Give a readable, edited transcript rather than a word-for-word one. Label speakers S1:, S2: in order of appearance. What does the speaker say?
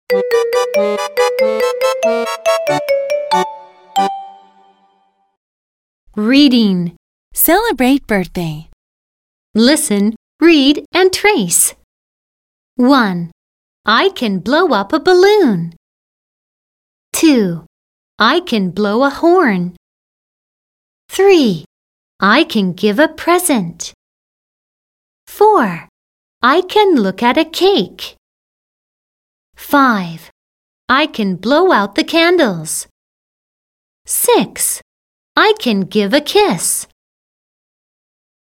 S1: Reading. Celebrate birthday. Listen, read, and trace. 1. I can blow up a balloon. 2. I can blow a horn. 3. I can give a present. 4. I can look at a cake. 5. I can blow out the candles. 6. I can give a kiss.